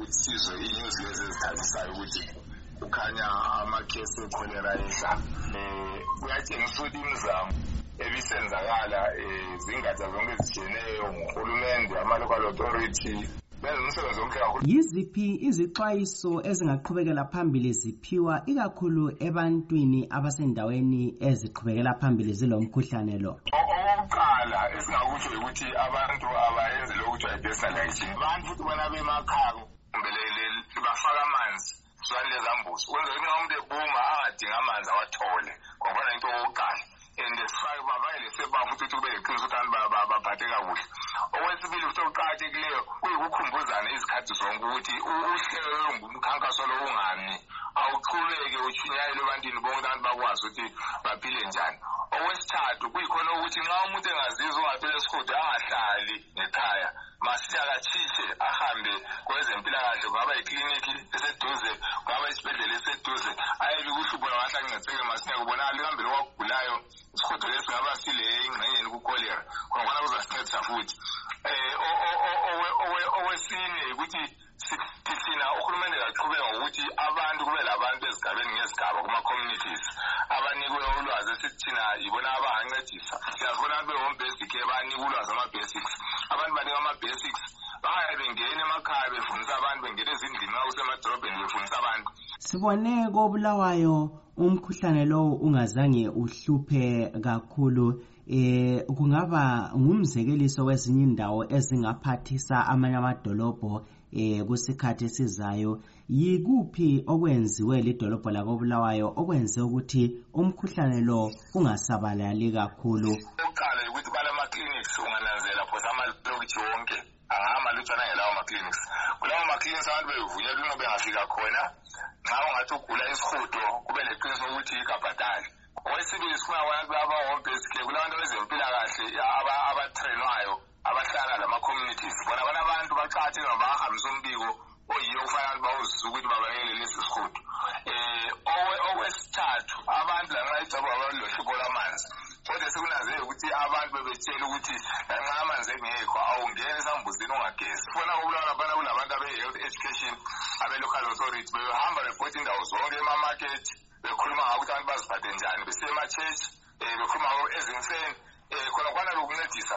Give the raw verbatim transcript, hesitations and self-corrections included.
ukuthi sizwe inews lezi ezithathisayo ukuthi ukhanya amakhesi echolera ehla. Eh kuyatshengisa ukuthi imizamo ebisenzakala izingatsha zonke ezitshiyeneyo ngurhulumende, ama-local authority benza umsebenzi omhle kakhulu. Yiziphi izixwayiso ezingaqhubekela phambili ziphiwa ikakhulu ebantwini abasendaweni eziqhubekela phambili zilomkhuhlane lo? Okokuqala esingakutsho ukuthi abantu abayenzi lokuthiwa i-personalization. Abantu futhi bona bemakhaya kumbe bafaka amanzi zwane lezambuzi ukwenzela ukuthi umuntu ebuma angadinga amanzi awathole ngoba into okokuqala. And esifake bavayele sebafu ukuthi kube leqiniso ukuthi baphatheka kuhle. Okwesibili futhi okuqakathekileyo kuyikukhumbuzana izikhathi zonke ukuthi uhlelo ngumkhankaso lo ungami awuqhubeke utshinyayele ebantwini bonke abantu bakwazi ukuthi baphile njani. Okwesithathu kuyikhona ukuthi nxa umuntu engazizwa ungaphile esihudo angahlali ngekhaya masiyakathishe ahambe kwezempilakahle, kungaba yikliniki eseduze, kungaba isibhedlela eseduze, ayebi kuhlupho lawahle ancediseke masinya kubonakala ihambele kwagulayo isihudo lesi ngaba sile ingxenyeni kukolera khona kuzasincedisa futhi. Okwesine ukuthi thina uhulumende kaqhubeka ngokuthi abantu kube labantu ezigabeni ngezigaba kuma-communities abanikwe ulwazi esithi thina yibona abangancedisa. Siyazibona abantu be-home basic banikwe ulwazi ama-basics. Abantu banika ama-basics bahaye bengene emakhaya befundisa abantu, bengene ezindlini nxa kusemadolobheni befundisa abantu. Sibone koBulawayo umkhuhlane lowo ungazange uhluphe kakhulu. Eh kungaba ngumzekeliso wezinye indawo ezingaphathisa amanye amadolobho eh kusikhathi esizayo. Yikuphi okwenziwe lidolobho lakoBulawayo okwenze ukuthi umkhuhlane lo ungasabalali kakhulu? Oqala ukuthi balama clinics ungananzela phose amalokitshi wonke angama lutshana ngelawo ama clinics. Kulawo ma clinics abantu bevunyelwe ukuthi bengafika khona nxa ungathi ugula isihudo kube leqiniso ukuthi ikabhadali. Okwesibili sifuna abantu aba-home basic kulabantu bezempilakahle abatrainwayo abahlala lama-communities. Bona bona abantu baqakathekile bahambisa umbiko oyiyo kufanele bawuzisa ukuthi babayele lesi sihudo. Okwesithathu abantu lanxa ijabo abalohlupho lwamanzi kodwa sekunanzele ukuthi abantu bebetshela ukuthi lanxa amanzi engekho awungene esambuzini ungagezi. Sifuna ukubulawa labana kulabantu abe-health education abe-local authority behamba bebhoda indawo zonke ema-market bekhuluma ngokuthi abantu baziphathe njani, besiye ema-church bekhuluma ezinseni khona kwana lokuncedisa.